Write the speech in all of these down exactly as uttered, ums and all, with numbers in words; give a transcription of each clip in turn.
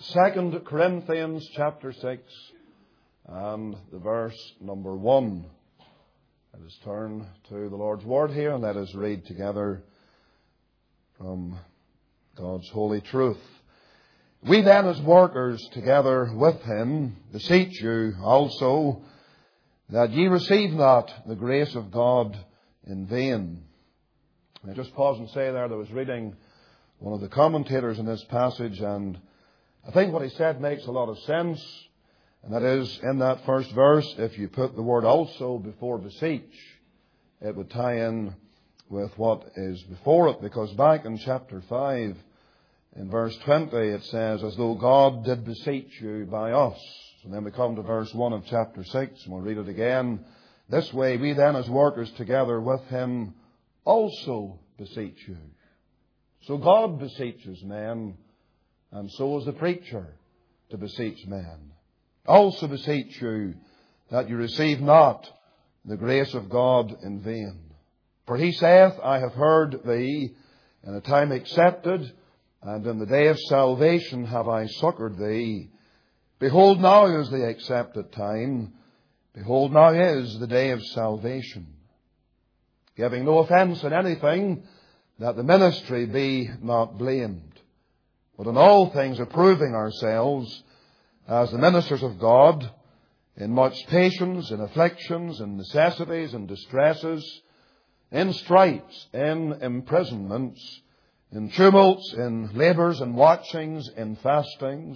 Second Corinthians chapter six and the verse number one. Let us turn to the Lord's Word here and let us read together from God's holy truth. We then as workers together with him beseech you also that ye receive not the grace of God in vain. I just pause and say there, that I was reading one of the commentators in this passage, and I think what he said makes a lot of sense. And that is, in that first verse, if you put the word also before beseech, it would tie in with what is before it. Because back in chapter five, in verse twenty, it says, as though God did beseech you by us. And then we come to verse one of chapter six, and we'll read it again. This way, we then as workers together with him also beseech you. So God beseeches men, and so is the preacher to beseech men. Also beseech you that you receive not the grace of God in vain. For he saith, I have heard thee in a time accepted, and in the day of salvation have I succoured thee. Behold, now is the accepted time. Behold, now is the day of salvation. Giving no offence in anything, that the ministry be not blamed, but in all things approving ourselves as the ministers of God, in much patience, in afflictions, in necessities, in distresses, in stripes, in imprisonments, in tumults, in labours and watchings, in fastings,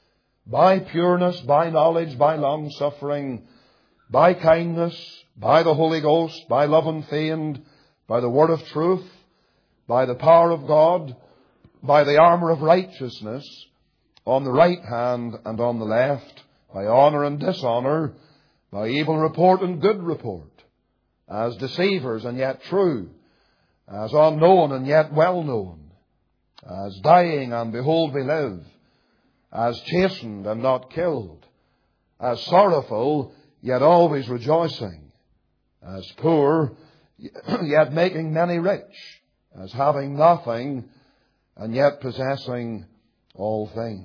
by pureness, by knowledge, by long-suffering, by kindness, by the Holy Ghost, by love unfeigned, by the word of truth, by the power of God, by the armour of righteousness, on the right hand and on the left, by honour and dishonour, by evil report and good report, as deceivers and yet true, as unknown and yet well known, as dying and behold we live, as chastened and not killed, as sorrowful yet always rejoicing, as poor yet making many rich, as having nothing and yet possessing all things.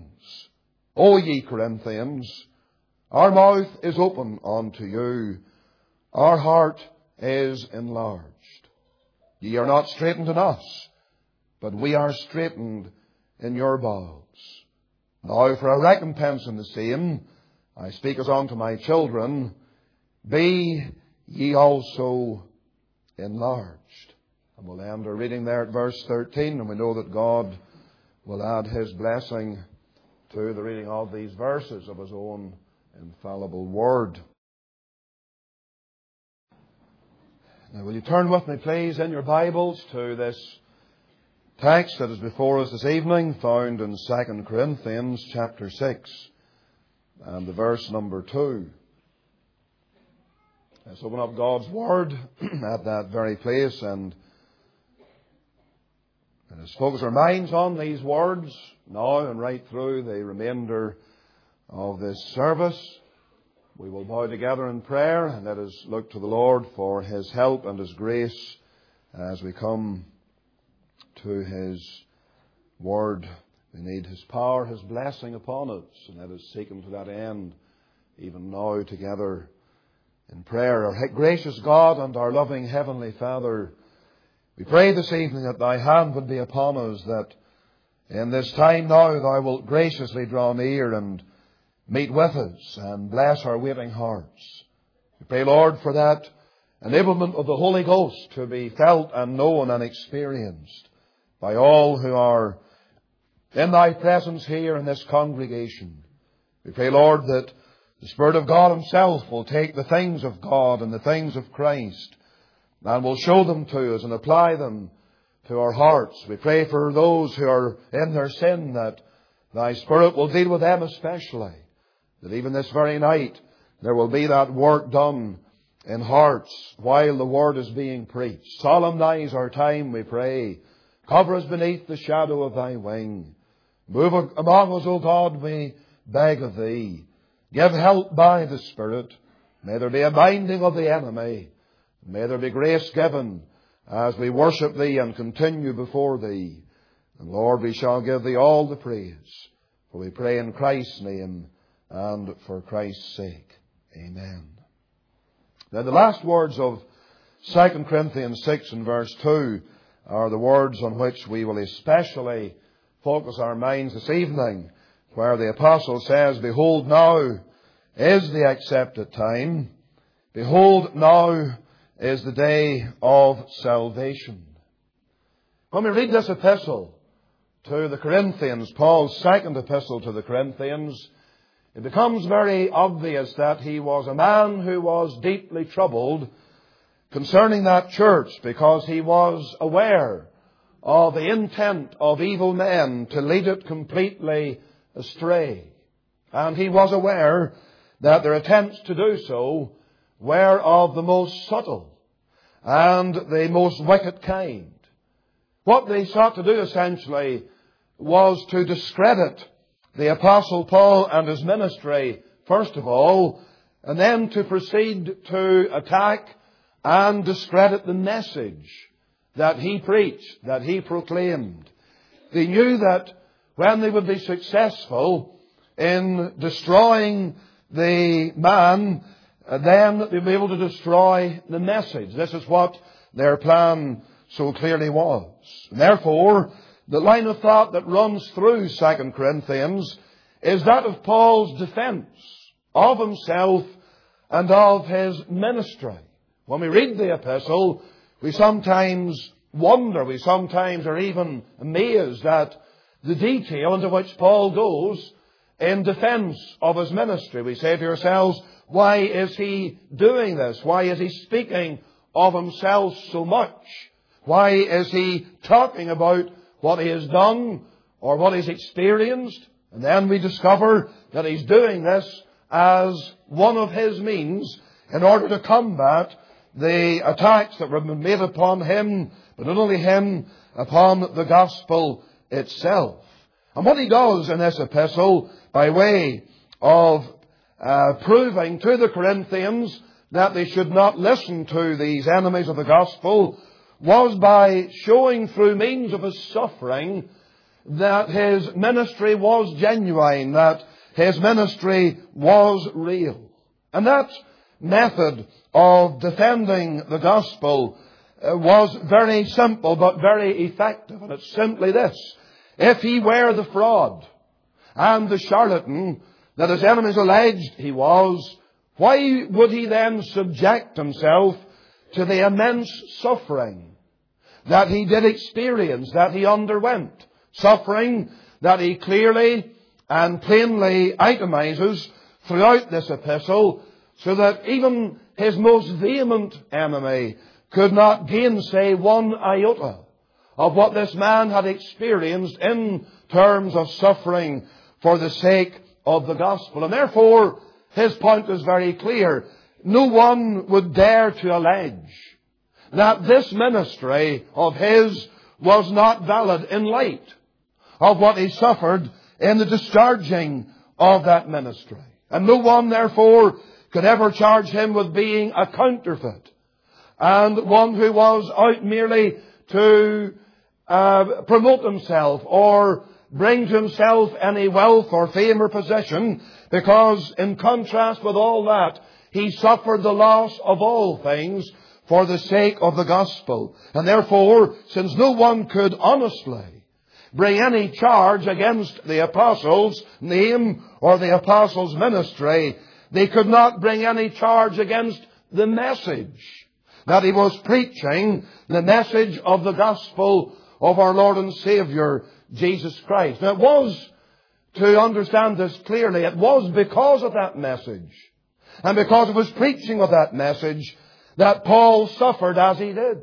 O ye Corinthians, our mouth is open unto you, our heart is enlarged. Ye are not straitened in us, but we are straitened in your bowels. Now for a recompense in the same, I speak as unto my children, be ye also enlarged. And we'll end our reading there at verse thirteen, and we know that God will add his blessing to the reading of these verses of his own infallible word. Now will you turn with me please in your Bibles to this text that is before us this evening, found in Second Corinthians chapter six and the verse number two. Let's open up God's Word at that very place and let us focus our minds on these words now and right through the remainder of this service. We will bow together in prayer and let us look to the Lord for his help and his grace as we come to his Word. We need his power, his blessing upon us, and let us seek him to that end even now together in prayer. Our gracious God and our loving Heavenly Father, we pray this evening that thy hand would be upon us, that in this time now thou wilt graciously draw near and meet with us and bless our waiting hearts. We pray, Lord, for that enablement of the Holy Ghost to be felt and known and experienced by all who are in thy presence here in this congregation. We pray, Lord, that the Spirit of God himself will take the things of God and the things of Christ and will show them to us and apply them to our hearts. We pray for those who are in their sin, that thy Spirit will deal with them especially, that even this very night there will be that work done in hearts while the Word is being preached. Solemnize our time, we pray. Cover us beneath the shadow of thy wing. Move among us, O God, we beg of thee. Give help by the Spirit. May there be a binding of the enemy. May there be grace given as we worship thee and continue before thee. And Lord, we shall give thee all the praise For we pray in Christ's name and for Christ's sake. Amen. Now the last words of Second Corinthians six and verse two are the words on which we will especially focus our minds this evening, where the apostle says, Behold, now is the accepted time. Behold, now is the day of salvation. When we read this epistle to the Corinthians, Paul's second epistle to the Corinthians, it becomes very obvious that he was a man who was deeply troubled concerning that church, because he was aware of the intent of evil men to lead it completely astray. And he was aware that their attempts to do so were of the most subtle and the most wicked kind. What they sought to do essentially was to discredit the Apostle Paul and his ministry, first of all, and then to proceed to attack and discredit the message that he preached, that he proclaimed. They knew that when they would be successful in destroying the man, then they'd be able to destroy the message. This is what their plan so clearly was. And therefore, the line of thought that runs through Second Corinthians is that of Paul's defense of himself and of his ministry. When we read the epistle, we sometimes wonder, we sometimes are even amazed at the detail into which Paul goes in defense of his ministry. We say to ourselves, why is he doing this? Why is he speaking of himself so much? Why is he talking about what he has done or what he's experienced? And then we discover that he's doing this as one of his means in order to combat the attacks that were made upon him, but not only him, upon the gospel itself. And what he does in this epistle, by way of uh, proving to the Corinthians that they should not listen to these enemies of the gospel, was by showing through means of his suffering that his ministry was genuine, that his ministry was real. And that method of defending the gospel uh, was very simple but very effective. And it's simply this: if he were the fraud and the charlatan that his enemies alleged he was, why would he then subject himself to the immense suffering that he did experience, that he underwent? Suffering that he clearly and plainly itemizes throughout this epistle, so that even his most vehement enemy could not gainsay one iota of what this man had experienced in terms of suffering for the sake of the gospel. And therefore, his point is very clear. No one would dare to allege that this ministry of his was not valid in light of what he suffered in the discharging of that ministry. And no one, therefore, could ever charge him with being a counterfeit and one who was out merely to uh, promote himself or bring to himself any wealth or fame or possession, because in contrast with all that, he suffered the loss of all things for the sake of the gospel. And therefore, since no one could honestly bring any charge against the apostles' name or the apostles' ministry, they could not bring any charge against the message that he was preaching, the message of the gospel of our Lord and Savior, Jesus Christ. Now, it was, to understand this clearly, it was because of that message and because of his preaching of that message that Paul suffered as he did.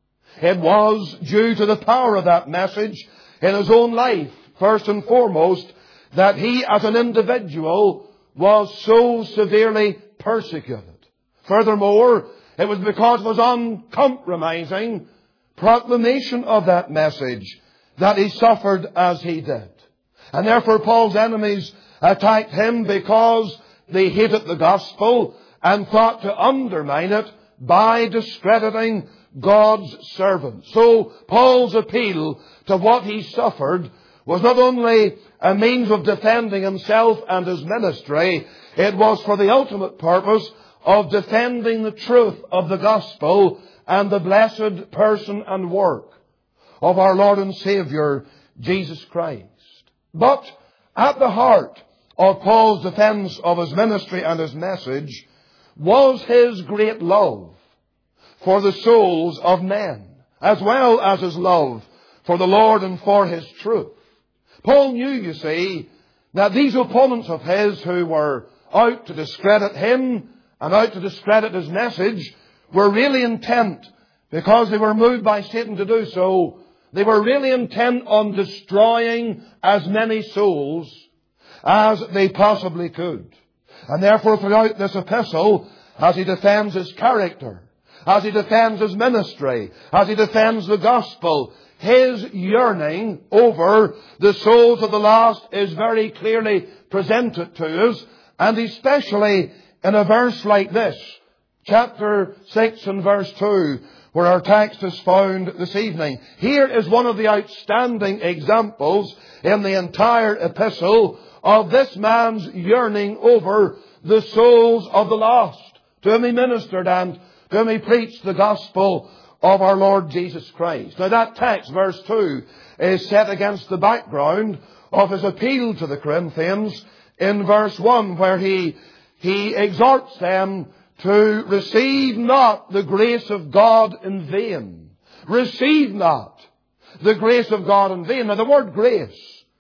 It was due to the power of that message in his own life, first and foremost, that he as an individual was so severely persecuted. Furthermore, it was because of his uncompromising proclamation of that message that he suffered as he did. And therefore Paul's enemies attacked him because they hated the gospel and thought to undermine it by discrediting God's servant. So Paul's appeal to what he suffered was not only a means of defending himself and his ministry, it was for the ultimate purpose of defending the truth of the gospel and the blessed person and work of our Lord and Saviour, Jesus Christ. But at the heart of Paul's defense of his ministry and his message was his great love for the souls of men, as well as his love for the Lord and for His truth. Paul knew, you see, that these opponents of his who were out to discredit him and out to discredit his message were really intent, because they were moved by Satan to do so, they were really intent on destroying as many souls as they possibly could. And therefore, throughout this epistle, as he defends his character, as he defends his ministry, as he defends the gospel, his yearning over the souls of the lost is very clearly presented to us, and especially in a verse like this, chapter six and verse two, where our text is found this evening. Here is one of the outstanding examples in the entire epistle of this man's yearning over the souls of the lost, to whom he ministered and to whom he preached the gospel of our Lord Jesus Christ. Now that text, verse two, is set against the background of his appeal to the Corinthians in verse one, where he, he exhorts them to receive not the grace of God in vain. Receive not the grace of God in vain. Now the word grace,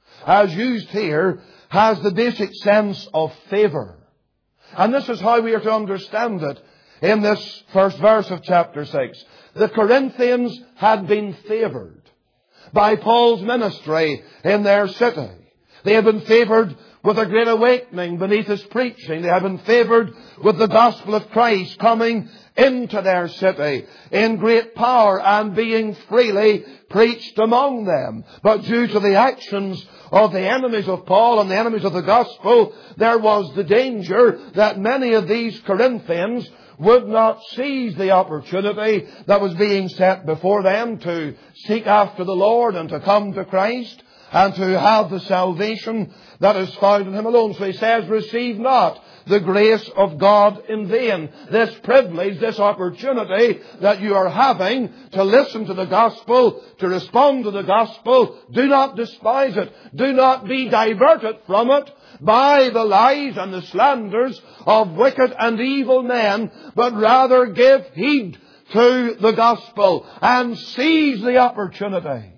as used here, has the basic sense of favour. And this is how we are to understand it in this first verse of chapter six. The Corinthians had been favoured by Paul's ministry in their city. They had been favoured with a great awakening beneath his preaching. They had been favoured with the gospel of Christ coming into their city in great power and being freely preached among them. But due to the actions of the enemies of Paul and the enemies of the gospel, there was the danger that many of these Corinthians would not seize the opportunity that was being set before them to seek after the Lord and to come to Christ and to have the salvation that is found in Him alone. So he says, receive not the grace of God in vain. This privilege, this opportunity that you are having to listen to the gospel, to respond to the gospel, do not despise it. Do not be diverted from it by the lies and the slanders of wicked and evil men, but rather give heed to the gospel and seize the opportunity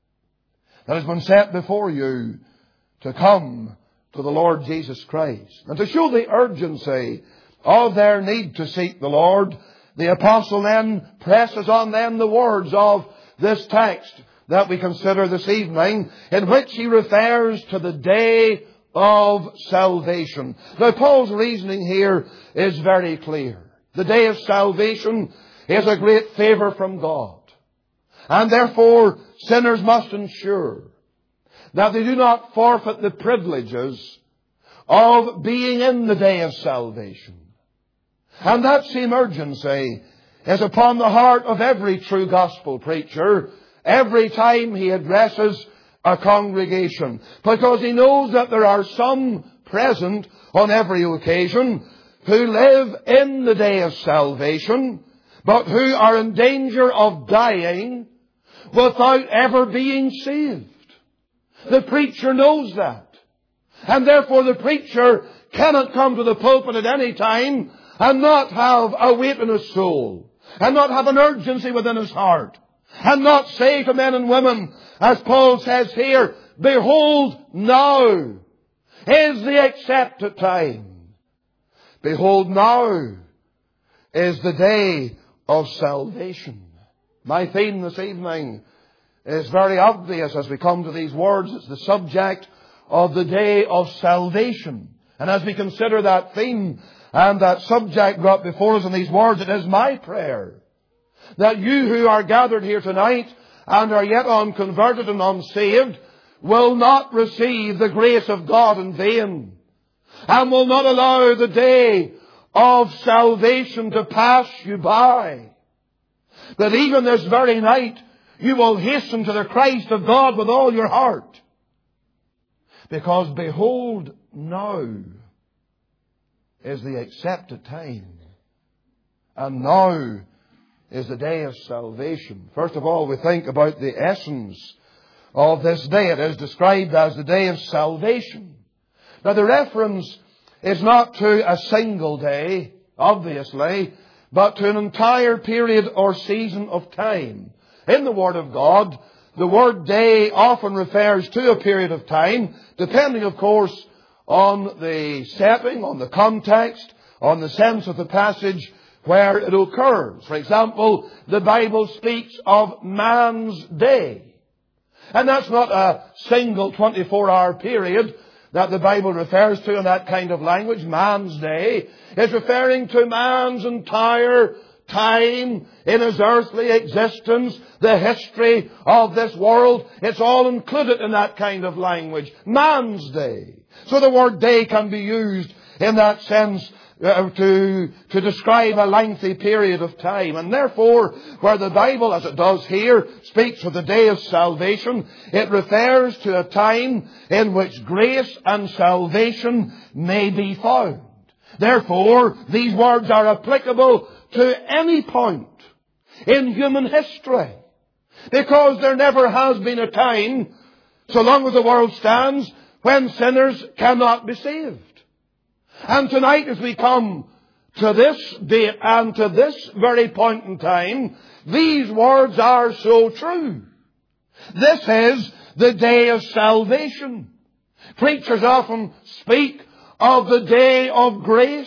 that has been set before you to come to the Lord Jesus Christ. And to show the urgency of their need to seek the Lord, the apostle then presses on them the words of this text that we consider this evening, in which he refers to the day of salvation. Now, Paul's reasoning here is very clear. The day of salvation is a great favour from God. And therefore, sinners must ensure that they do not forfeit the privileges of being in the day of salvation. And that same urgency is upon the heart of every true gospel preacher every time he addresses a congregation, because he knows that there are some present on every occasion who live in the day of salvation, but who are in danger of dying without ever being saved. The preacher knows that. And therefore the preacher cannot come to the pulpit at any time and not have a weight in his soul, and not have an urgency within his heart, and not say to men and women, as Paul says here, behold, now is the accepted time. Behold, now is the day of salvation. My theme this evening is very obvious as we come to these words. It's the subject of the day of salvation. And as we consider that theme and that subject brought before us in these words, it is my prayer that you who are gathered here tonight and are yet unconverted and unsaved will not receive the grace of God in vain, and will not allow the day of salvation to pass you by. That even this very night you will hasten to the Christ of God with all your heart, Because behold, now is the accepted time. And now is the day of salvation. First of all, we think about the essence of this day. It is described as the day of salvation. Now, the reference is not to a single day, obviously, but to an entire period or season of time. In the Word of God, the word day often refers to a period of time, depending, of course, on the setting, on the context, on the sense of the passage where it occurs. For example, the Bible speaks of man's day. And that's not a single twenty-four hour period that the Bible refers to in that kind of language. Man's day is referring to man's entire time in his earthly existence, the history of this world. It's all included in that kind of language. Man's day. So the word day can be used in that sense uh, to, to describe a lengthy period of time. And therefore, where the Bible, as it does here, speaks of the day of salvation, it refers to a time in which grace and salvation may be found. Therefore, these words are applicable to any point in human history. Because there never has been a time, so long as the world stands, when sinners cannot be saved. And tonight, as we come to this date and to this very point in time, these words are so true. This is the day of salvation. Preachers often speak of the day of grace,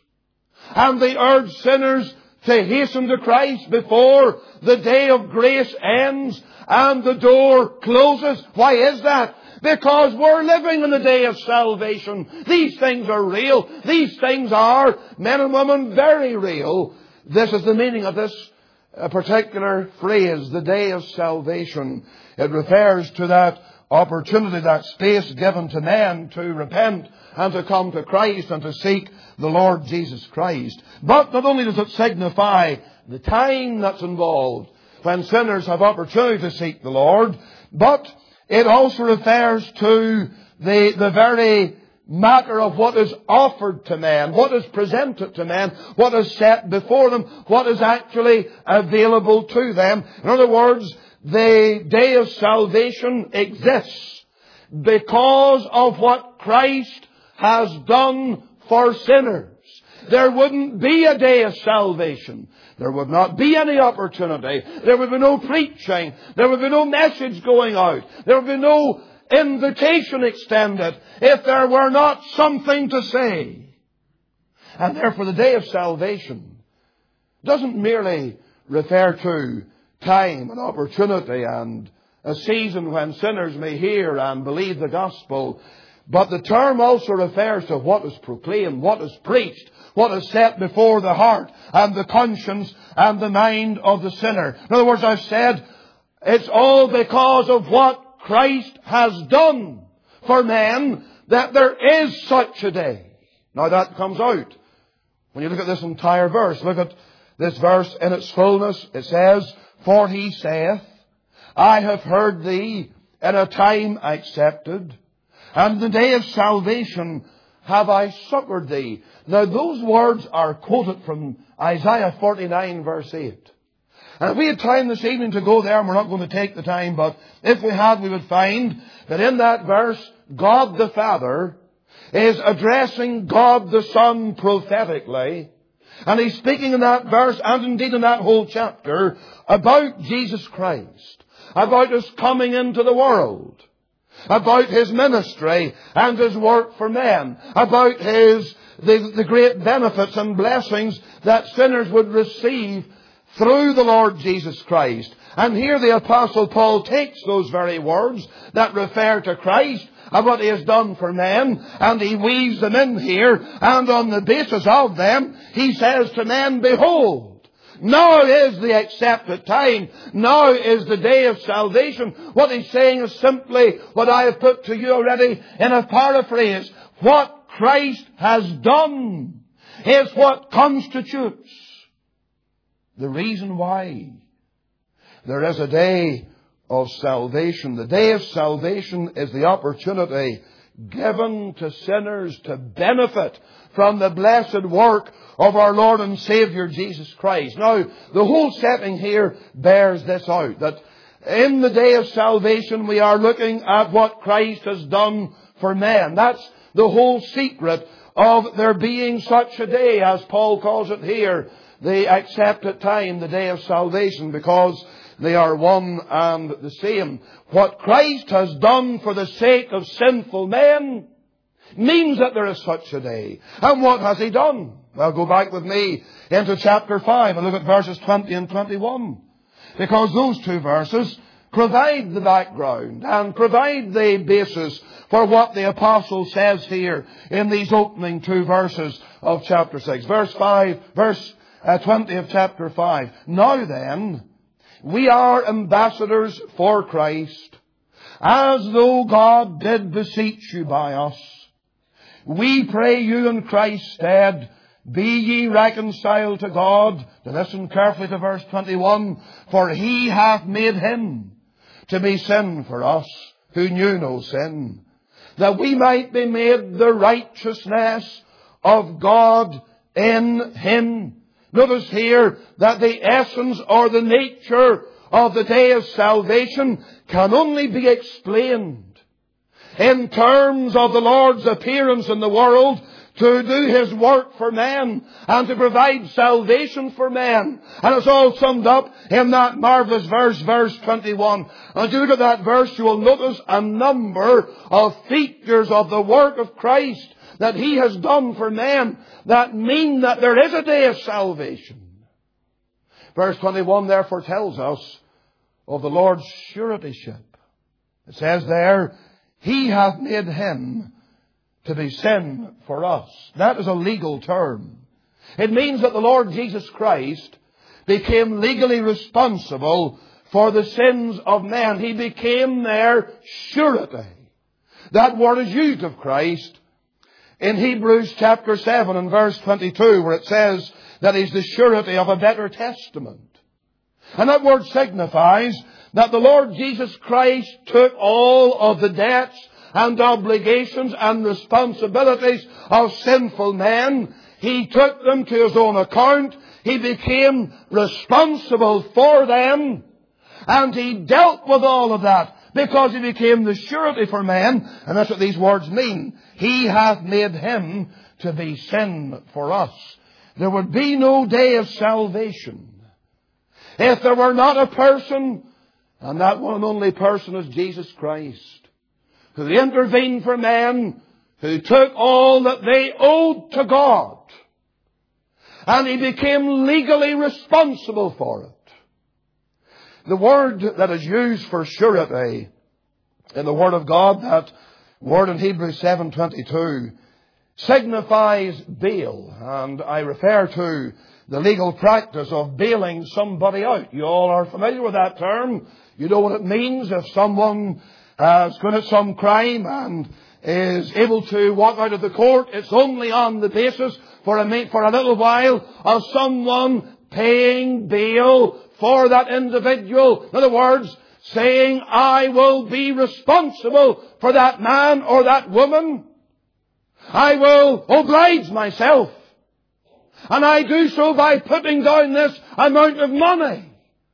and they urge sinners to hasten to Christ before the day of grace ends and the door closes. Why is that? Because we're living in the day of salvation. These things are real. These things are, men and women, very real. This is the meaning of this particular phrase, the day of salvation. It refers to that opportunity, that space given to men to repent and to come to Christ and to seek the Lord Jesus Christ. But not only does it signify the time that's involved when sinners have opportunity to seek the Lord, but it also refers to the, the very matter of what is offered to men, what is presented to men, what is set before them, what is actually available to them. In other words, the day of salvation exists because of what Christ has done for sinners. There wouldn't be a day of salvation. There would not be any opportunity. There would be no preaching. There would be no message going out. There would be no invitation extended if there were not something to say. And therefore the day of salvation doesn't merely refer to time and opportunity and a season when sinners may hear and believe the gospel. But the term also refers to what is proclaimed, what is preached, what is set before the heart and the conscience and the mind of the sinner. In other words, I've said, it's all because of what Christ has done for men that there is such a day. Now that comes out when you look at this entire verse. Look at this verse in its fullness. It says, "For he saith, I have heard thee in a time accepted, and in the day of salvation have I succored thee." Now those words are quoted from Isaiah forty-nine verse eight. And if we had time this evening to go there, and we're not going to take the time, but if we had, we would find that in that verse, God the Father is addressing God the Son prophetically. And he's speaking in that verse, and indeed in that whole chapter, about Jesus Christ, about his coming into the world, about his ministry and his work for men, about his the, the great benefits and blessings that sinners would receive through the Lord Jesus Christ. And here the Apostle Paul takes those very words that refer to Christ and what he has done for men, and he weaves them in here, and on the basis of them, he says to men, behold, now is the accepted time. Now is the day of salvation. What he's saying is simply what I have put to you already in a paraphrase. What Christ has done is what constitutes the reason why there is a day of salvation. The day of salvation is the opportunity given to sinners to benefit from the blessed work of our Lord and Saviour Jesus Christ. Now, the whole setting here bears this out, that in the day of salvation we are looking at what Christ has done for men. That's the whole secret of there being such a day, as Paul calls it here, the accepted time, the day of salvation, because they are one and the same. What Christ has done for the sake of sinful men means that there is such a day. And what has He done? Well, go back with me into chapter five and look at verses twenty and twenty-one. Because those two verses provide the background and provide the basis for what the apostle says here in these opening two verses of chapter six. Verse five, verse uh, twenty of chapter five. Now then, we are ambassadors for Christ, as though God did beseech you by us. We pray you in Christ's stead, be ye reconciled to God. Now listen carefully to verse twenty-one. For He hath made Him to be sin for us, who knew no sin, that we might be made the righteousness of God in Him. Notice here that the essence or the nature of the day of salvation can only be explained in terms of the Lord's appearance in the world to do His work for men and to provide salvation for men. And it's all summed up in that marvelous verse, verse twenty-one. And as you look at that verse, you will notice a number of features of the work of Christ that He has done for men that mean that there is a day of salvation. Verse twenty-one therefore tells us of the Lord's suretyship. It says there, He hath made Him to be sin for us. That is a legal term. It means that the Lord Jesus Christ became legally responsible for the sins of men. He became their surety. That word is used of Christ in Hebrews chapter seven and verse twenty-two, where it says that He's the surety of a better testament. And that word signifies that the Lord Jesus Christ took all of the debts and obligations and responsibilities of sinful men. He took them to His own account. He became responsible for them. And He dealt with all of that because He became the surety for men. And that's what these words mean. He hath made Him to be sin for us. There would be no day of salvation if there were not a person, and that one and only person is Jesus Christ, who intervened for men, who took all that they owed to God, and He became legally responsible for it. The word that is used for surety in the Word of God, that word in Hebrews seven twenty-two, signifies bail, and I refer to the legal practice of bailing somebody out. You all are familiar with that term. You know what it means if someone has committed some crime and is able to walk out of the court. It's only on the basis for a, for a little while of someone paying bail for that individual. In other words, saying, I will be responsible for that man or that woman. I will oblige myself. And I do so by putting down this amount of money.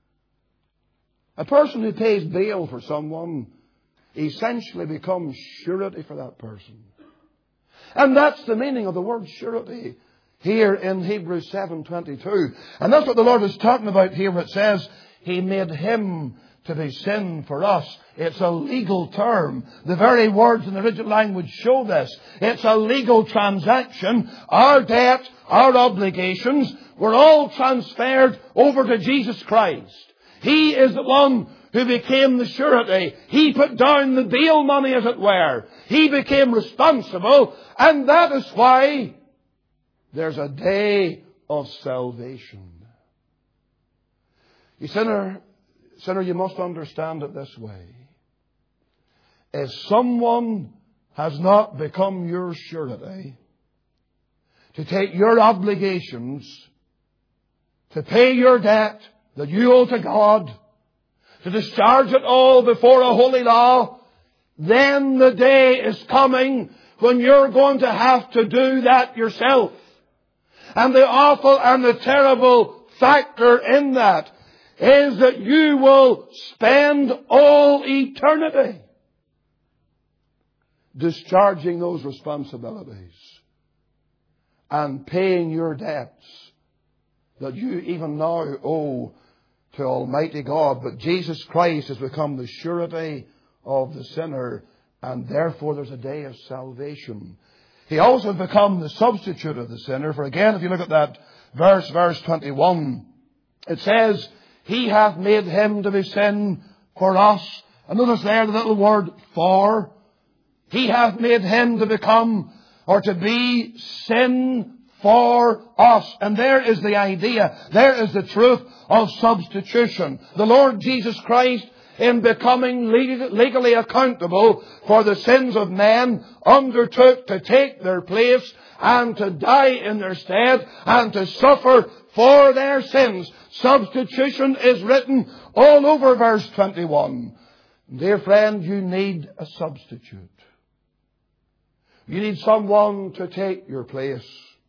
A person who pays bail for someone essentially becomes surety for that person. And that's the meaning of the word surety here in Hebrews seven twenty-two. And that's what the Lord is talking about here where it says, He made Him to be sin for us. It's a legal term. The very words in the original language show this. It's a legal transaction. Our debt, our obligations were all transferred over to Jesus Christ. He is the one who became the surety. He put down the bail money, as it were. He became responsible, and that is why there's a day of salvation. You sinner, sinner, you must understand it this way. If someone has not become your surety, to take your obligations, to pay your debt that you owe to God, to discharge it all before a holy law, then the day is coming when you're going to have to do that yourself. And the awful and the terrible factor in that is that you will spend all eternity discharging those responsibilities and paying your debts that you even now owe to Almighty God. But Jesus Christ has become the surety of the sinner, and therefore there's a day of salvation. He also has become the substitute of the sinner. For again, if you look at that verse, verse twenty-one, it says, He hath made Him to be sin for us. And notice there the little word for. He hath made Him to become or to be sin for us. And there is the idea. There is the truth of substitution. The Lord Jesus Christ, in becoming legally accountable for the sins of men, undertook to take their place and to die in their stead and to suffer for their sins. Substitution is written all over verse twenty-one. Dear friend, you need a substitute. You need someone to take your place,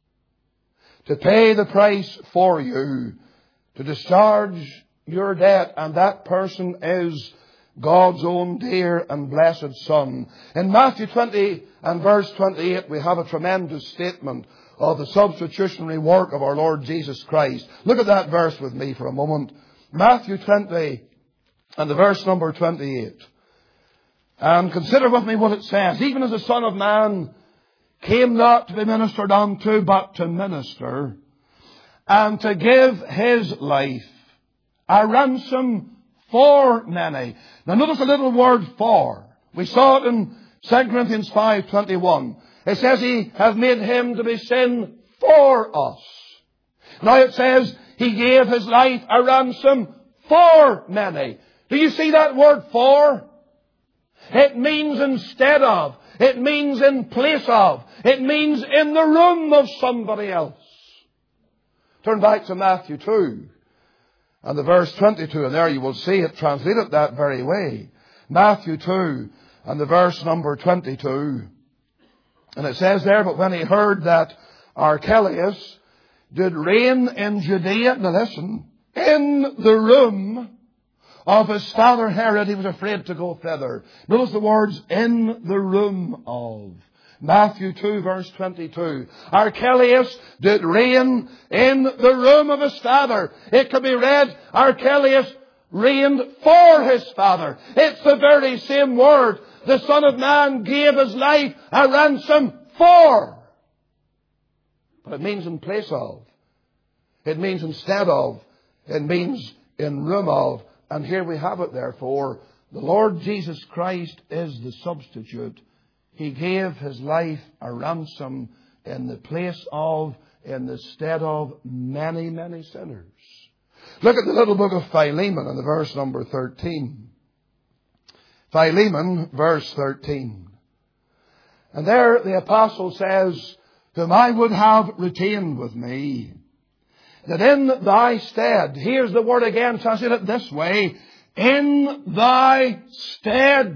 to pay the price for you, to discharge your debt, and that person is God's own dear and blessed Son. In Matthew twenty and verse twenty-eight, we have a tremendous statement of the substitutionary work of our Lord Jesus Christ. Look at that verse with me for a moment. Matthew twenty and the verse number twenty-eight. And consider with me what it says. Even as the Son of Man came not to be ministered unto, but to minister, and to give His life a ransom for many. Now notice a little word for. We saw it in Second Corinthians five twenty-one. It says He has made Him to be sin for us. Now it says He gave His life a ransom for many. Do you see that word for? It means instead of. It means in place of. It means in the room of somebody else. Turn back to Matthew two. And the verse twenty-two, and there you will see it translated that very way. Matthew two, and the verse number twenty-two. And it says there, but when he heard that Archelaus did reign in Judea, now listen, in the room of his father Herod, he was afraid to go thither. Notice the words, in the room of. Matthew two verse twenty-two. Archelaus did reign in the room of his father. It could be read, Archelaus reigned for his father. It's the very same word. The Son of Man gave His life a ransom for. But it means in place of. It means instead of. It means in room of. And here we have it, therefore. The Lord Jesus Christ is the substitute. He gave His life a ransom in the place of, in the stead of many, many sinners. Look at the little book of Philemon in the verse number thirteen. Philemon, verse thirteen. And there the apostle says, whom I would have retained with me, that in thy stead, here's the word again, translated this way, in thy stead,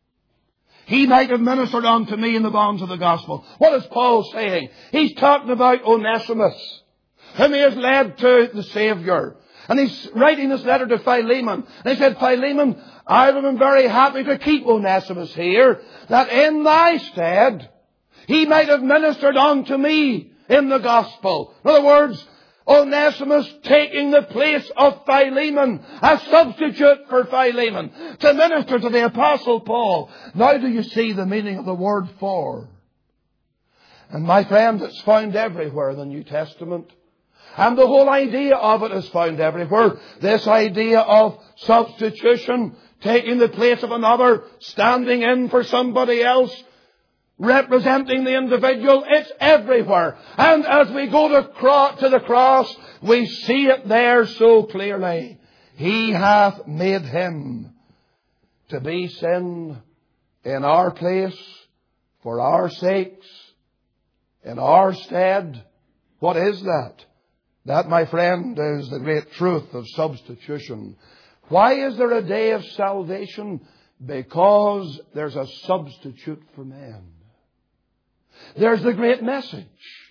he might have ministered unto me in the bonds of the gospel. What is Paul saying? He's talking about Onesimus, whom he has led to the Saviour. And he's writing this letter to Philemon. And he said, Philemon, I would have been very happy to keep Onesimus here, that in thy stead he might have ministered unto me in the gospel. In other words, Onesimus taking the place of Philemon, a substitute for Philemon, to minister to the Apostle Paul. Now do you see the meaning of the word for? And my friend, it's found everywhere in the New Testament. And the whole idea of it is found everywhere. This idea of substitution, taking the place of another, standing in for somebody else, representing the individual, it's everywhere. And as we go to, cro- to the cross, we see it there so clearly. He hath made Him to be sin in our place, for our sakes, in our stead. What is that? That, my friend, is the great truth of substitution. Why is there a day of salvation? Because there's a substitute for men. There's the great message.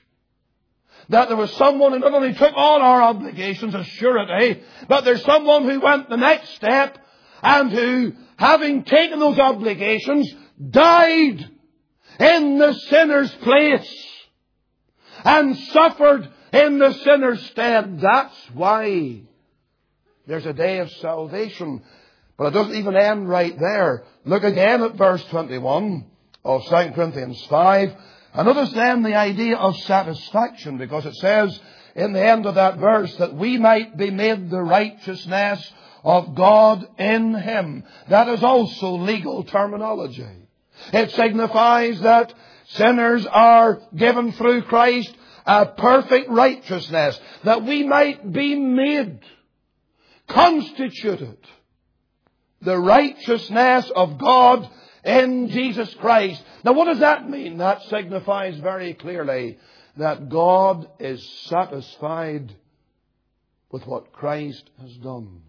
That there was someone who not only took on our obligations as surety, but there's someone who went the next step and who, having taken those obligations, died in the sinner's place and suffered in the sinner's stead. That's why there's a day of salvation. But it doesn't even end right there. Look again at verse twenty-one of Second Corinthians five. And notice then the idea of satisfaction, because it says in the end of that verse that we might be made the righteousness of God in Him. That is also legal terminology. It signifies that sinners are given through Christ a perfect righteousness, that we might be made, constituted, the righteousness of God in Jesus Christ. Now what does that mean? That signifies very clearly that God is satisfied with what Christ has done.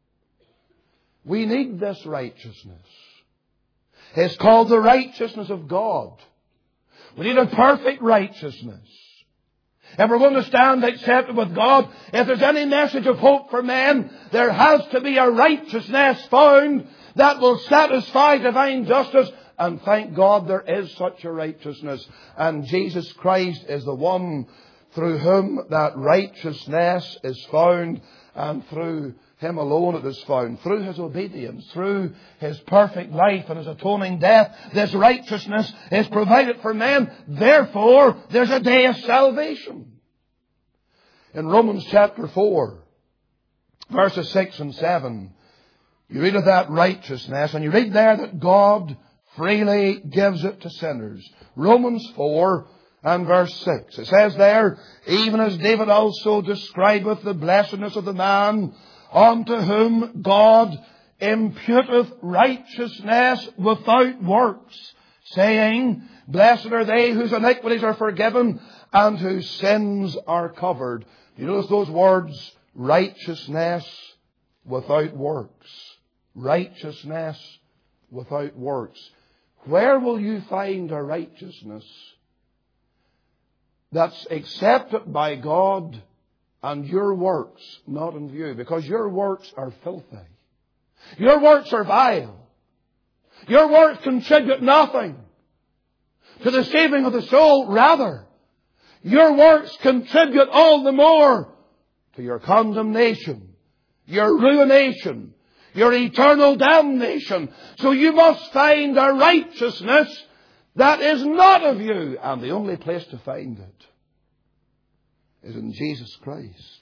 We need this righteousness. It's called the righteousness of God. We need a perfect righteousness. If we're going to stand accepted with God, if there's any message of hope for men, there has to be a righteousness found that will satisfy divine justice. And thank God there is such a righteousness. And Jesus Christ is the one through whom that righteousness is found, and through Him alone it is found. Through His obedience, through His perfect life and His atoning death, this righteousness is provided for men. Therefore, there's a day of salvation. In Romans chapter four, verses six and seven, you read of that righteousness, and you read there that God freely gives it to sinners. Romans four and verse six. It says there, even as David also describeth the blessedness of the man unto whom God imputeth righteousness without works, saying, blessed are they whose iniquities are forgiven and whose sins are covered. You notice those words, righteousness without works. Righteousness without works. Where will you find a righteousness that's accepted by God and your works not in view? Because your works are filthy. Your works are vile. Your works contribute nothing to the saving of the soul. Rather, your works contribute all the more to your condemnation, your ruination, your eternal damnation. So you must find a righteousness that is not of you. And the only place to find it is in Jesus Christ.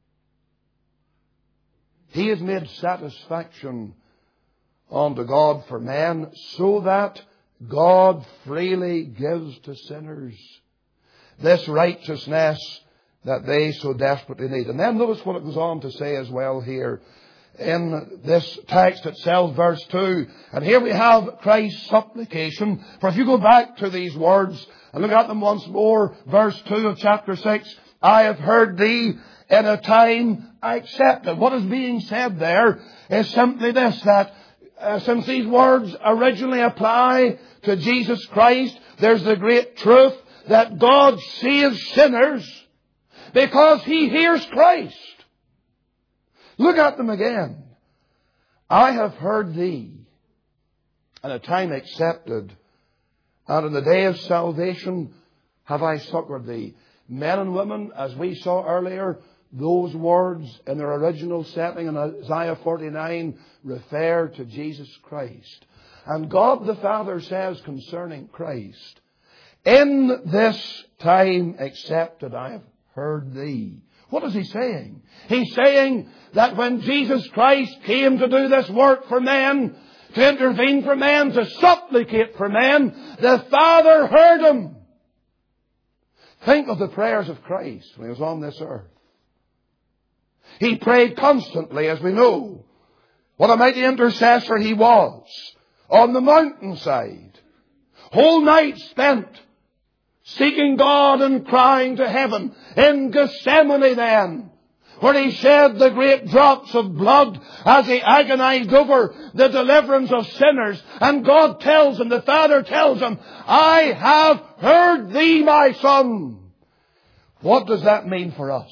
He has made satisfaction unto God for men, so that God freely gives to sinners this righteousness that they so desperately need. And then notice what it goes on to say as well here in this text itself, verse two. And here we have Christ's supplication. For if you go back to these words and look at them once more, verse two of chapter six, I have heard thee in a time accepted. What is being said there is simply this, that uh, since these words originally apply to Jesus Christ, there's the great truth that God saves sinners because He hears Christ. Look at them again. I have heard thee in a time accepted, and in the day of salvation have I succored thee. Men and women, as we saw earlier, those words in their original setting in Isaiah forty-nine refer to Jesus Christ. And God the Father says concerning Christ, in this time accepted I have heard thee. What is He saying? He's saying that when Jesus Christ came to do this work for men, to intervene for men, to supplicate for men, the Father heard Him. Think of the prayers of Christ when He was on this earth. He prayed constantly, as we know. What a mighty intercessor He was on the mountainside. Whole night spent seeking God and crying to heaven. In Gethsemane then, where He shed the great drops of blood as He agonized over the deliverance of sinners. And God tells Him, the Father tells Him, I have heard thee, my Son. What does that mean for us?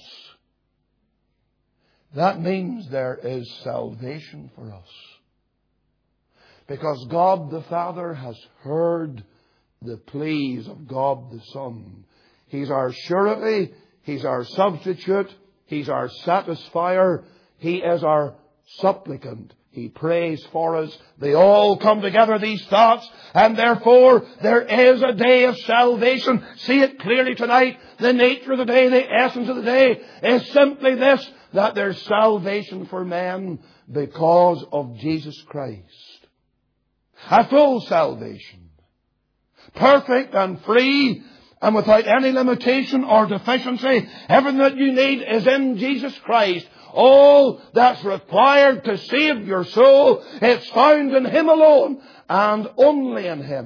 That means there is salvation for us. Because God the Father has heard the pleas of God the Son. He's our surety. He's our substitute. He's our satisfier. He is our supplicant. He prays for us. They all come together, these thoughts, and therefore there is a day of salvation. See it clearly tonight. The nature of the day, the essence of the day is simply this, that there's salvation for men because of Jesus Christ. A full salvation. Perfect and free and without any limitation or deficiency. Everything that you need is in Jesus Christ. All that's required to save your soul, it's found in Him alone and only in Him.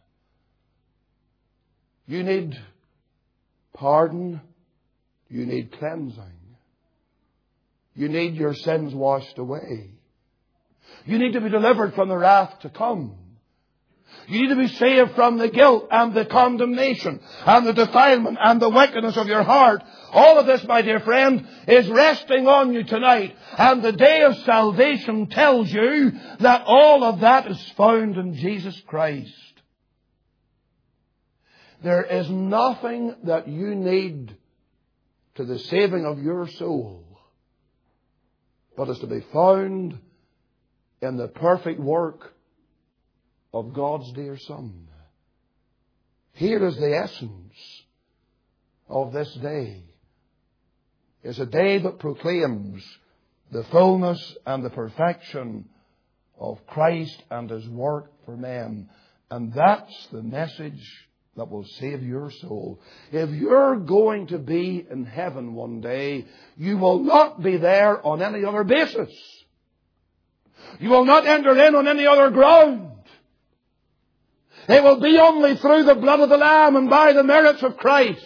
You need pardon. You need cleansing. You need your sins washed away. You need to be delivered from the wrath to come. You need to be saved from the guilt and the condemnation and the defilement and the wickedness of your heart. All of this, my dear friend, is resting on you tonight. And the day of salvation tells you that all of that is found in Jesus Christ. There is nothing that you need to the saving of your soul but is to be found in the perfect work of God's dear Son. Here is the essence of this day. It's a day that proclaims the fullness and the perfection of Christ and His work for men. And that's the message that will save your soul. If you're going to be in heaven one day, you will not be there on any other basis. You will not enter in on any other ground. It will be only through the blood of the Lamb and by the merits of Christ.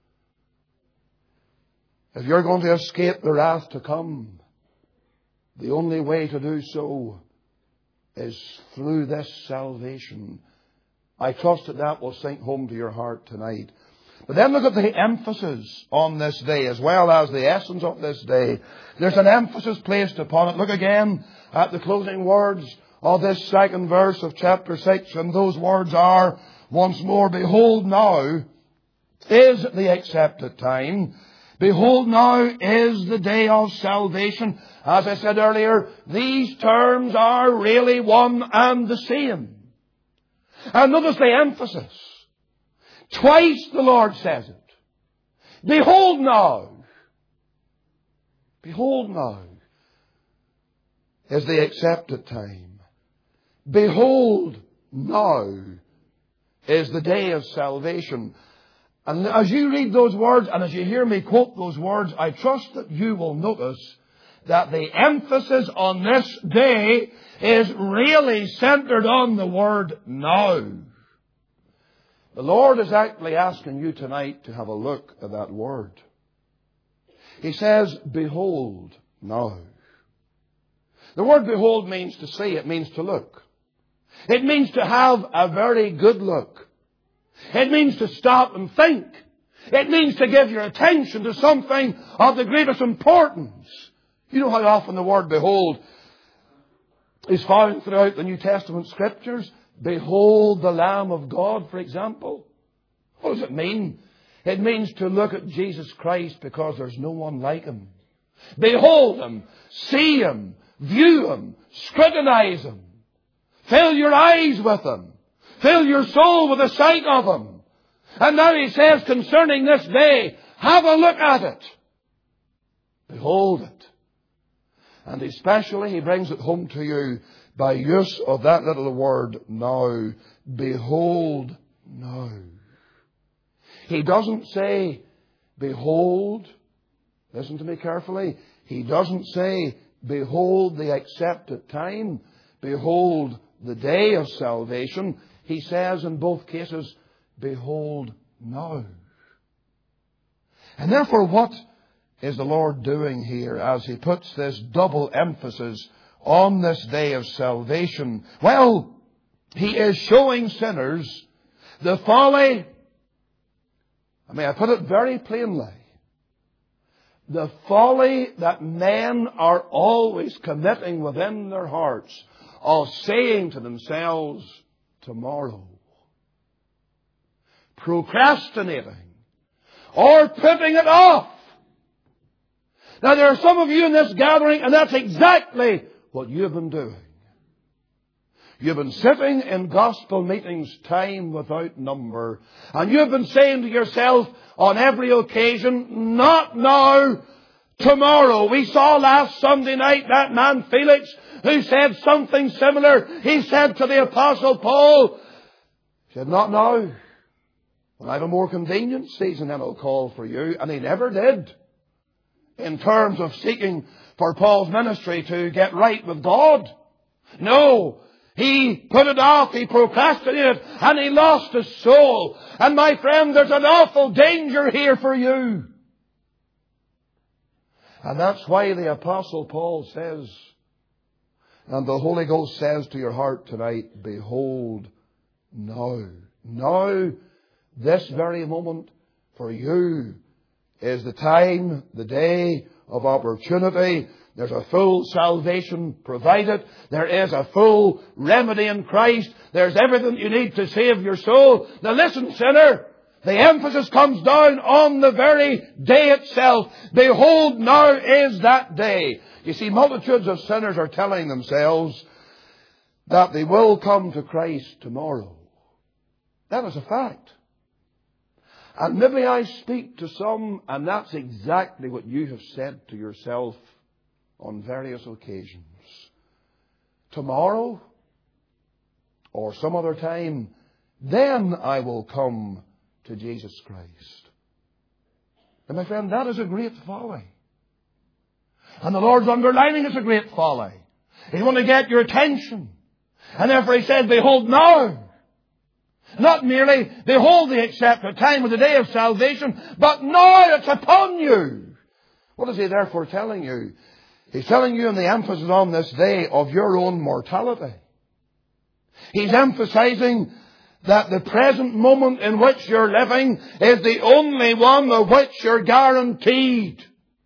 If you're going to escape the wrath to come, the only way to do so is through this salvation. I trust that that will sink home to your heart tonight. But then look at the emphasis on this day as well as the essence of this day. There's an emphasis placed upon it. Look again at the closing words of this second verse of chapter six. And those words are, once more, behold now is the accepted time. Behold now is the day of salvation. As I said earlier, these terms are really one and the same. And notice the emphasis. Twice the Lord says it. Behold now. Behold now is the accepted time. Behold now is the day of salvation. And as you read those words and as you hear me quote those words, I trust that you will notice that the emphasis on this day is really centered on the word now. The Lord is actually asking you tonight to have a look at that word. He says, behold now. The word behold means to see. It means to look. It means to have a very good look. It means to stop and think. It means to give your attention to something of the greatest importance. You know how often the word behold is found throughout the New Testament Scriptures. Behold the Lamb of God, for example. What does it mean? It means to look at Jesus Christ because there's no one like Him. Behold Him, see Him, view Him, scrutinize Him. Fill your eyes with Him. Fill your soul with the sight of Him. And now He says concerning this day, have a look at it. Behold it. And especially He brings it home to you by use of that little word now. Behold now. He doesn't say, behold, listen to me carefully. He doesn't say, behold the accepted time. Behold the day of salvation. He says in both cases, behold now. And therefore what is the Lord doing here as He puts this double emphasis on this day of salvation? Well, He is showing sinners the folly, I mean, I put it very plainly, the folly that men are always committing within their hearts of saying to themselves, tomorrow, procrastinating or putting it off. Now, there are some of you in this gathering, and that's exactly what you've been doing. You've been sitting in gospel meetings time without number, and you've been saying to yourself on every occasion, not now, tomorrow. We saw last Sunday night that man Felix who said something similar. He said to the Apostle Paul, he said, not now. When I have a more convenient season, then I'll call for you. And he never did. In terms of seeking for Paul's ministry to get right with God. No. He put it off, he procrastinated, and he lost his soul. And my friend, there's an awful danger here for you. And that's why the Apostle Paul says, and the Holy Ghost says to your heart tonight, behold, now, now, this very moment for you is the time, the day of opportunity. There's a full salvation provided. There is a full remedy in Christ. There's everything you need to save your soul. Now listen, sinner, the emphasis comes down on the very day itself. Behold, now is that day. You see, multitudes of sinners are telling themselves that they will come to Christ tomorrow. That is a fact. And maybe I speak to some, and that's exactly what you have said to yourself on various occasions. Tomorrow, or some other time, then I will come to Jesus Christ. And my friend, that is a great folly. And the Lord's underlining it's a great folly. He's going to get your attention. And therefore He says, behold now. Not merely, behold the accepted time of the day of salvation, but now it's upon you. What is He therefore telling you? He's telling you in the emphasis on this day of your own mortality. He's emphasizing that the present moment in which you're living is the only one of which you're guaranteed.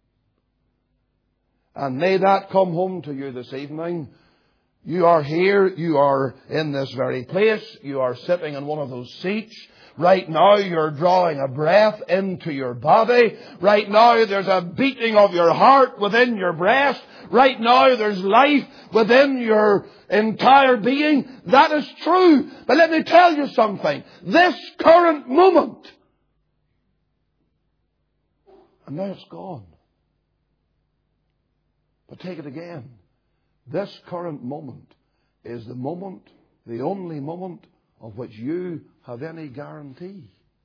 And may that come home to you this evening. You are here, you are in this very place, you are sitting in one of those seats. Right now you're drawing a breath into your body. Right now there's a beating of your heart within your breast. Right now there's life within your entire being. That is true. But let me tell you something. This current moment, and now it's gone. But take it again. This current moment is the moment, the only moment of which you have any guarantee.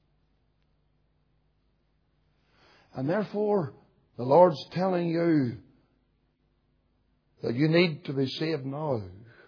And therefore, the Lord's telling you that you need to be saved now.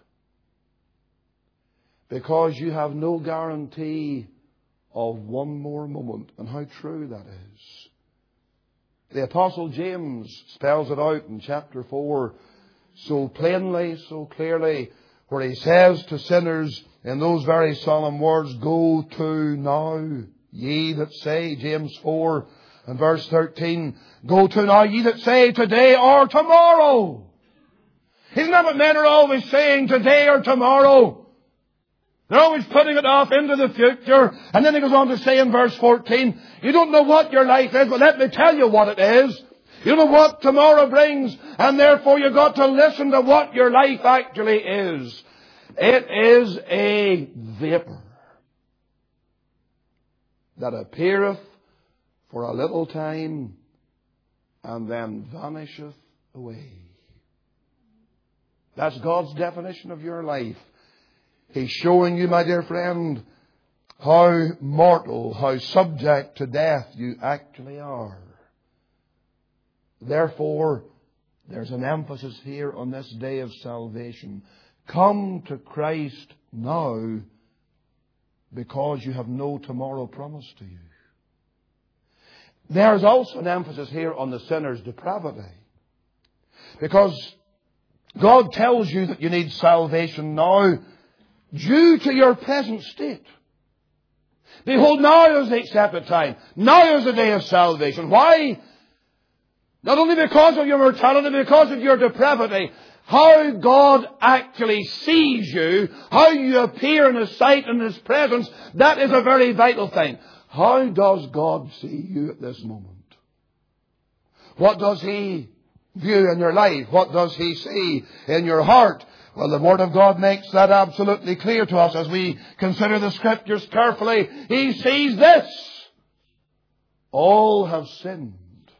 Because you have no guarantee of one more moment. And how true that is. The Apostle James spells it out in chapter four so plainly, so clearly, where he says to sinners in those very solemn words, go to now, ye that say, James four and verse thirteen, go to now, ye that say today or tomorrow. Isn't that what men are always saying, today or tomorrow? They're always putting it off into the future. And then he goes on to say in verse fourteen, you don't know what your life is, but let me tell you what it is. You know what tomorrow brings, and therefore you've got to listen to what your life actually is. It is a vapor that appeareth for a little time and then vanisheth away. That's God's definition of your life. He's showing you, my dear friend, how mortal, how subject to death you actually are. Therefore, there's an emphasis here on this day of salvation. Come to Christ now because you have no tomorrow promised to you. there's also an emphasis here on the sinner's depravity. Because God tells you that you need salvation now due to your present state. Behold, now is the accepted time. Now is the day of salvation. Why? Not only because of your mortality, but because of your depravity. How God actually sees you, how you appear in His sight and His presence, that is a very vital thing. How does God see you at this moment? What does He view in your life? What does He see in your heart? Well, the Word of God makes that absolutely clear to us as we consider the Scriptures carefully. He sees this. All have sinned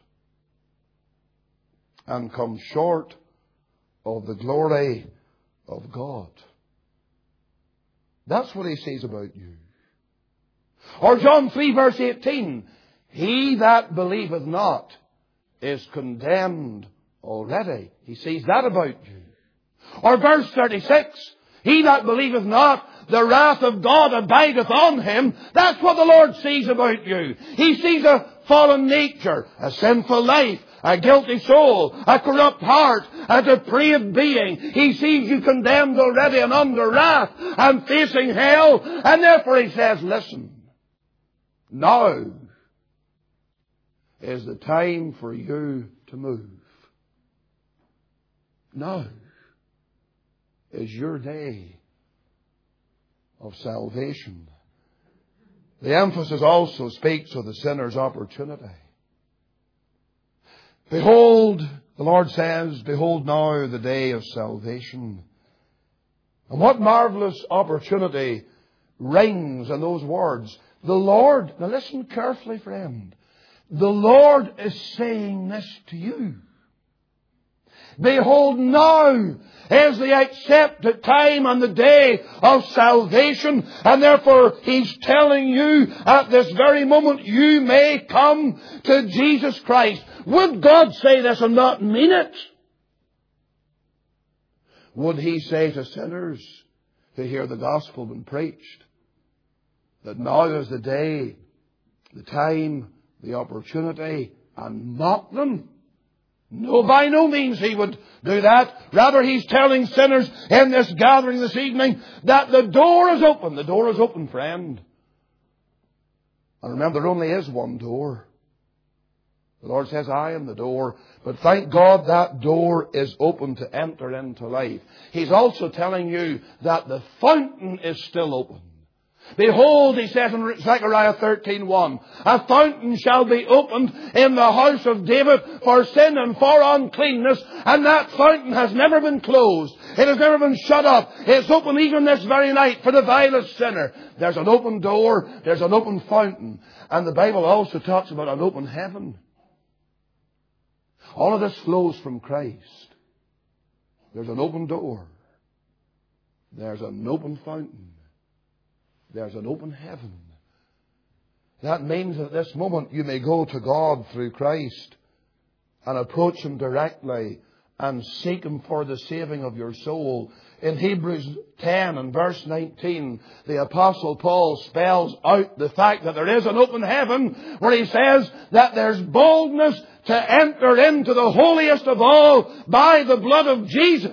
and come short of the glory of God. That's what He sees about you. Or John three verse eighteen. He that believeth not is condemned already. He sees that about you. Or verse thirty-six. He that believeth not, the wrath of God abideth on him. That's what the Lord sees about you. He sees a fallen nature, a sinful life, a guilty soul, a corrupt heart, a depraved being. He sees you condemned already and under wrath and facing hell. And therefore He says, listen, now is the time for you to move. Now is your day of salvation. The emphasis also speaks of the sinner's opportunity. Behold, the Lord says, behold now the day of salvation. And what marvelous opportunity rings in those words. The Lord, now listen carefully, friend. The Lord is saying this to you. Behold, now is the accepted time and the day of salvation. And therefore He's telling you at this very moment you may come to Jesus Christ. Would God say this and not mean it? Would He say to sinners who hear the gospel been preached that now is the day, the time, the opportunity, and mock them? No, by no means He would do that. Rather, He's telling sinners in this gathering this evening that the door is open. The door is open, friend. And remember, there only is one door. The Lord says, I am the door. But thank God that door is open to enter into life. He's also telling you that the fountain is still open. Behold, He says in Zechariah thirteen one, a fountain shall be opened in the house of David for sin and for uncleanness, and that fountain has never been closed. It has never been shut up. It's open even this very night for the vilest sinner. There's an open door. There's an open fountain. And the Bible also talks about an open heaven. All of this flows from Christ. There's an open door. There's an open fountain. There's an open heaven. That means that at this moment you may go to God through Christ and approach Him directly and seek Him for the saving of your soul. In Hebrews ten and verse nineteen, the Apostle Paul spells out the fact that there is an open heaven, where he says that there's boldness to enter into the holiest of all by the blood of Jesus.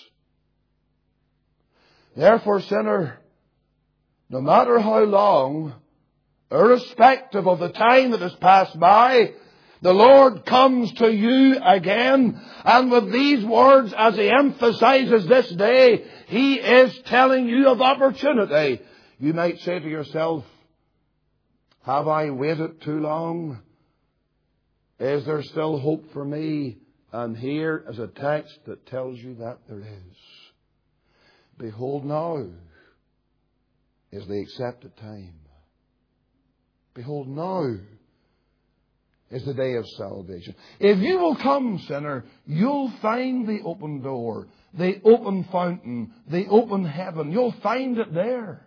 Therefore, sinner, no matter how long, irrespective of the time that has passed by, the Lord comes to you again. And with these words, as He emphasizes this day, He is telling you of opportunity. You might say to yourself, have I waited too long? Is there still hope for me? And here is a text that tells you that there is. Behold, now is the accepted time. Behold, now is the day of salvation. If you will come, sinner, you'll find the open door, the open fountain, the open heaven. You'll find it there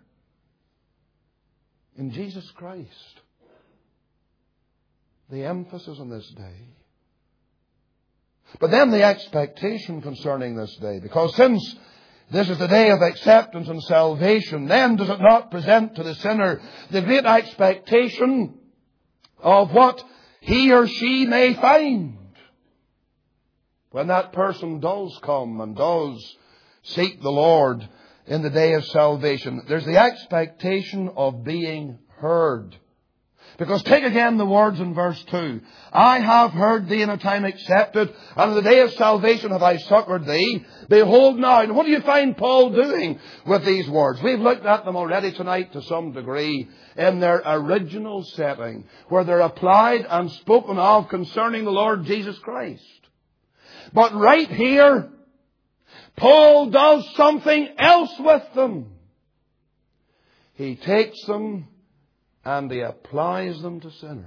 in Jesus Christ. The emphasis on this day. But then the expectation concerning this day, because since this is the day of acceptance and salvation, then does it not present to the sinner the great expectation of what he or she may find when that person does come and does seek the Lord in the day of salvation. There's the expectation of being heard. Because take again the words in verse two. I have heard thee in a time accepted, and in the day of salvation have I succored thee. Behold now. And what do you find Paul doing with these words? We've looked at them already tonight to some degree in their original setting, where they're applied and spoken of concerning the Lord Jesus Christ. But right here, Paul does something else with them. He takes them and he applies them to sinners.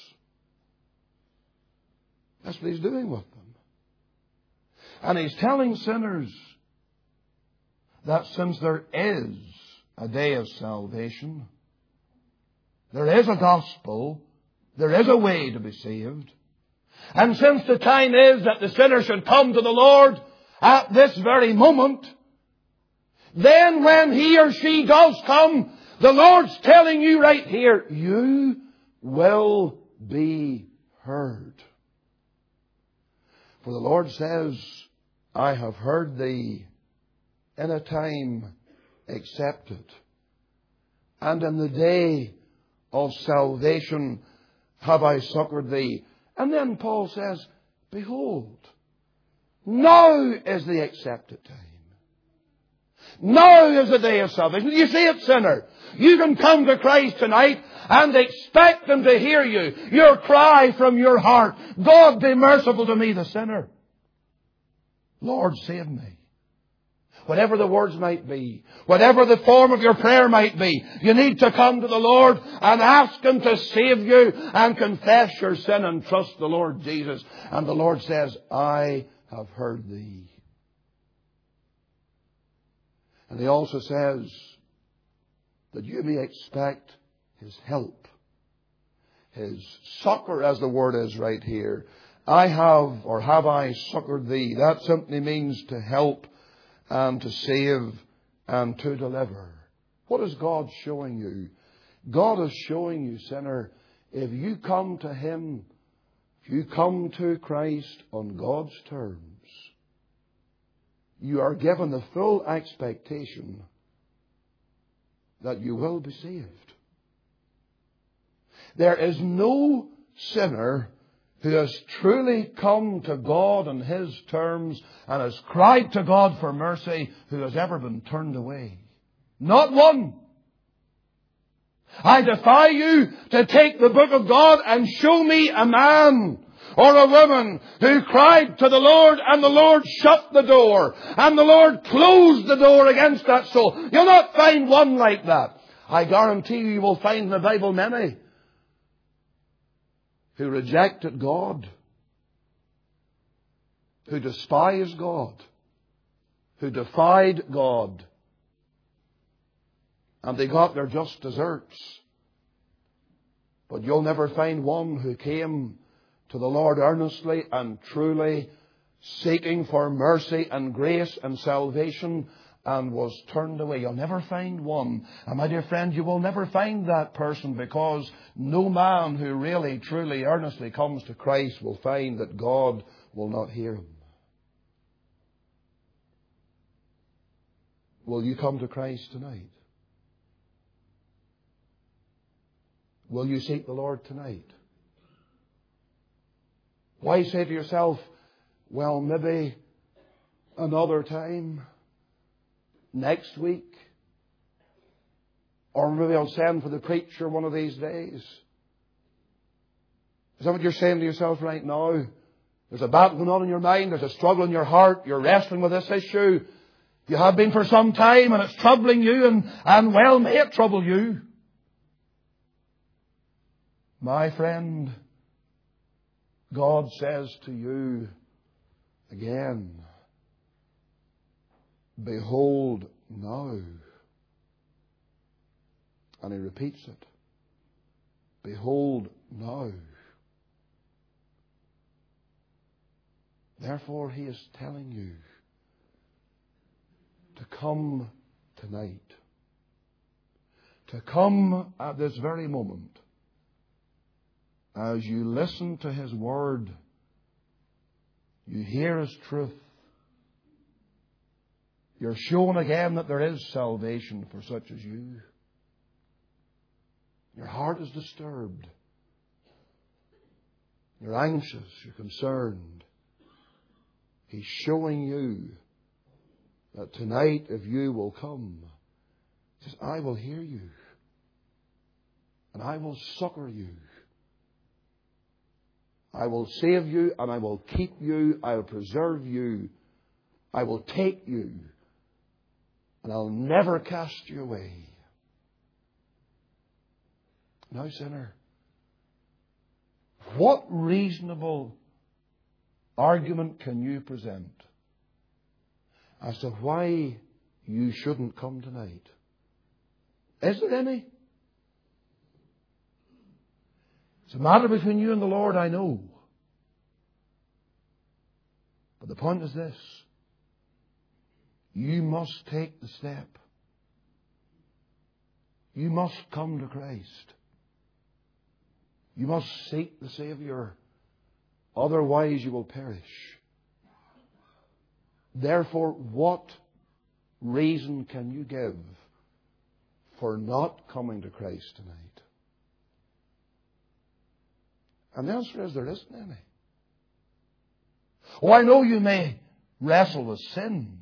That's what he's doing with them. And he's telling sinners that since there is a day of salvation, there is a gospel, there is a way to be saved, and since the time is that the sinner should come to the Lord at this very moment, then when he or she does come, the Lord's telling you right here, you will be heard. For the Lord says, I have heard thee in a time accepted, and in the day of salvation have I succored thee. And then Paul says, behold, now is the accepted time. Now is the day of salvation. You see it, sinner? You can come to Christ tonight and expect Him to hear you. Your cry from your heart, God, be merciful to me, the sinner. Lord, save me. Whatever the words might be, whatever the form of your prayer might be, you need to come to the Lord and ask Him to save you and confess your sin and trust the Lord Jesus. And the Lord says, I have heard thee. And He also says that you may expect His help, His succor, as the word is right here. I have, or have I succored thee. That simply means to help and to save and to deliver. What is God showing you? God is showing you, sinner, if you come to Him, if you come to Christ on God's terms, you are given the full expectation that you will be saved. There is no sinner who has truly come to God on His terms and has cried to God for mercy who has ever been turned away. Not one. I defy you to take the book of God and show me a man or a woman who cried to the Lord and the Lord shut the door and the Lord closed the door against that soul. You'll not find one like that. I guarantee you, you will find in the Bible many who rejected God, who despised God, who defied God, and they got their just deserts. But you'll never find one who came to the Lord earnestly and truly, seeking for mercy and grace and salvation, and was turned away. You'll never find one. And my dear friend, you will never find that person, because no man who really, truly, earnestly comes to Christ will find that God will not hear him. Will you come to Christ tonight? Will you seek the Lord tonight? Why say to yourself, well, maybe another time, next week, or maybe I'll send for the preacher one of these days? Is that what you're saying to yourself right now? There's a battle going on in your mind. There's a struggle in your heart. You're wrestling with this issue. You have been for some time, and it's troubling you, and, and well, may it trouble you. My friend, God says to you again, behold now. And He repeats it. Behold now. Therefore, He is telling you to come tonight. To come at this very moment as you listen to His Word, you hear His truth, you're shown again that there is salvation for such as you. Your heart is disturbed. You're anxious. You're concerned. He's showing you that tonight, if you will come, He says, I will hear you. And I will succor you. I will save you and I will keep you. I will preserve you. I will take you. And I'll never cast you away. Now, sinner, what reasonable argument can you present as to why you shouldn't come tonight? Is there any? It's a matter between you and the Lord, I know. But the point is this. You must take the step. You must come to Christ. You must seek the Saviour. Otherwise you will perish. Therefore, what reason can you give for not coming to Christ tonight? And the answer is there isn't any. Oh, I know you may wrestle with sin,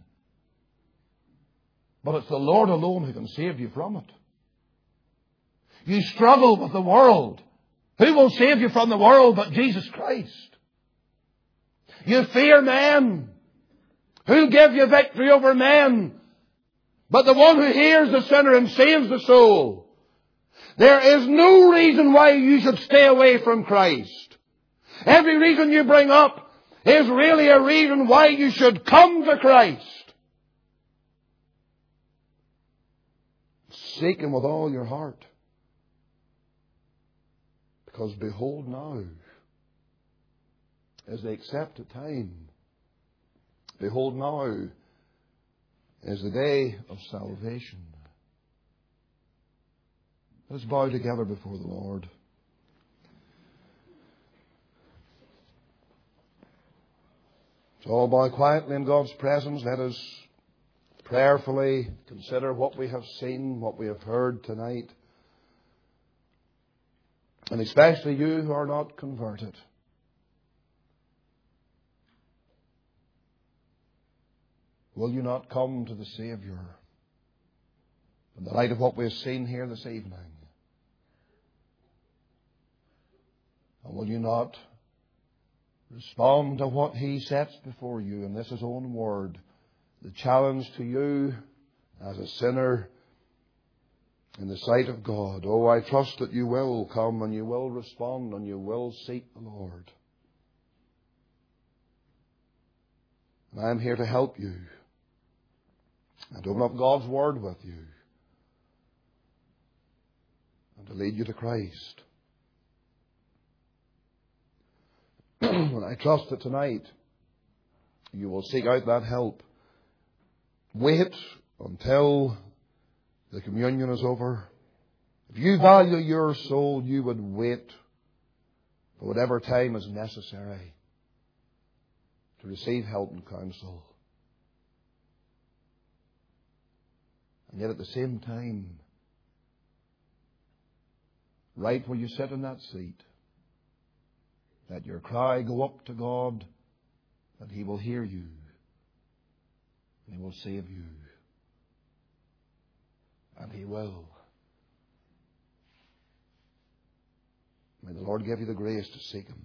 but it's the Lord alone who can save you from it. You struggle with the world. Who will save you from the world but Jesus Christ? You fear men. Who'll give you victory over men but the one who hears the sinner and saves the soul? There is no reason why you should stay away from Christ. Every reason you bring up is really a reason why you should come to Christ. Seek Him with all your heart. Because behold now is the accepted time. Behold now is the day of salvation. Let's bow together before the Lord. So all bow quietly in God's presence. Let us prayerfully consider what we have seen, what we have heard tonight. And especially you who are not converted. Will you not come to the Saviour in the light of what we have seen here this evening? And will you not respond to what He sets before you? And this is His own word. The challenge to you as a sinner in the sight of God. Oh, I trust that you will come and you will respond and you will seek the Lord. And I am here to help you and to open up God's Word with you and to lead you to Christ. And I trust that tonight you will seek out that help. Wait until the communion is over. If you value your soul, you would wait for whatever time is necessary to receive help and counsel. And yet at the same time, right where you sit in that seat, let your cry go up to God, that He will hear you and He will save you. And He will. May the Lord give you the grace to seek Him.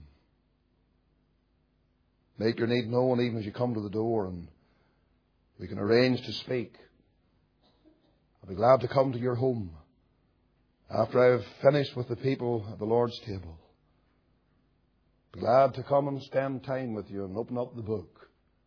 Make your need known even as you come to the door, and we can arrange to speak. I'll be glad to come to your home after I have finished with the people at the Lord's table. Be glad to come and spend time with you and open up the book.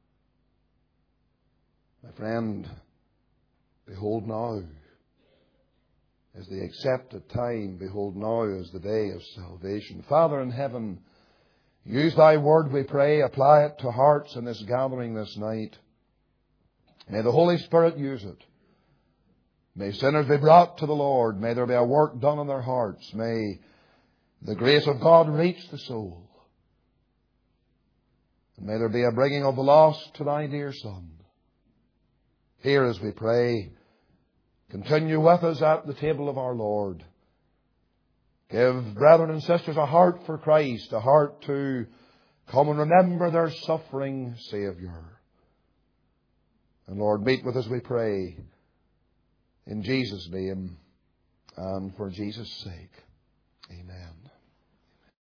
My friend, behold now is the accepted time. Behold now is the day of salvation. Father in heaven, use Thy word, we pray. Apply it to hearts in this gathering this night. May the Holy Spirit use it. May sinners be brought to the Lord. May there be a work done in their hearts. May the grace of God reach the soul. And may there be a bringing of the lost to thy dear Son. Hear as we pray. Continue with us at the table of our Lord. Give brethren and sisters a heart for Christ, a heart to come and remember their suffering Saviour. And Lord, meet with us, we pray, in Jesus' name and for Jesus' sake. Amen.